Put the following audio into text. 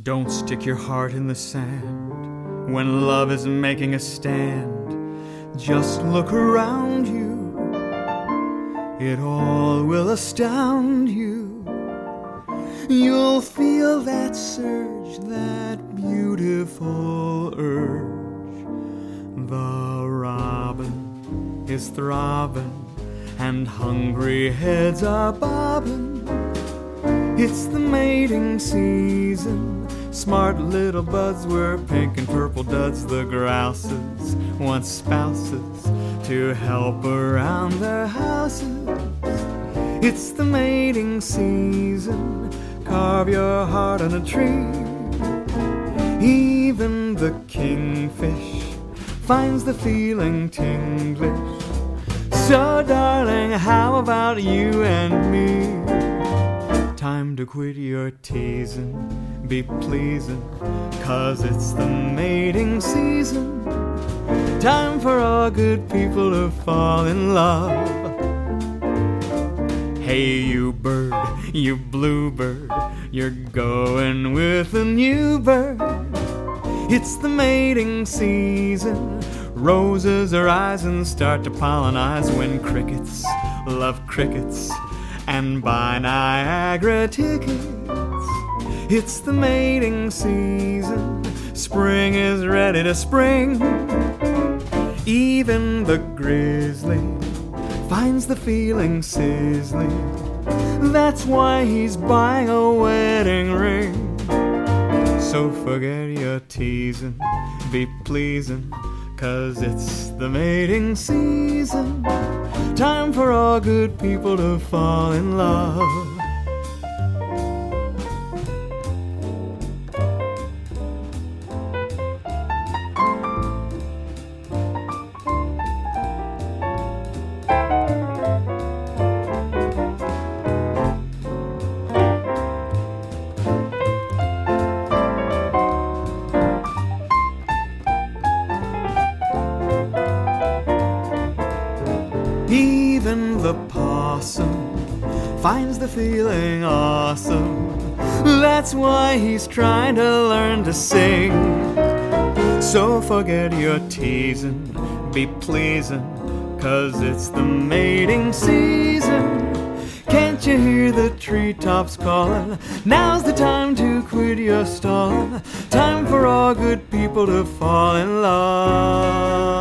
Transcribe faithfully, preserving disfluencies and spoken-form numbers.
Don't stick your heart in the sand when love is making a stand. Just look around you, it all will astound you. You'll feel that surge, that beautiful urge. The robin is throbbing and hungry heads are bobbing. It's the mating season. Smart little buds wear pink and purple duds. The grouses want spouses to help around their houses. It's the mating season. Carve your heart on a tree. Even the kingfish finds the feeling tinglish. So darling, how about you and me? Time to quit your teasing, be pleasing, 'cause it's the mating season. Time for all good people to fall in love. Hey you bird, you bluebird, you're going with a new bird. It's the mating season. Roses arise and start to pollinize when crickets love crickets and buy Niagara tickets. It's the mating season. Spring is ready to spring. Even the grizzly finds the feeling sizzling. That's why he's buying a wedding ring. So forget your teasing, be pleasing, 'cause it's the mating season. Time for all good people to fall in love. Even the possum finds the feeling awesome. That's why he's trying to learn to sing. So forget your teasing, be pleasing, 'cause it's the mating season. Can't you hear the treetops calling? Now's the time to quit your stalling. Time for all good people to fall in love.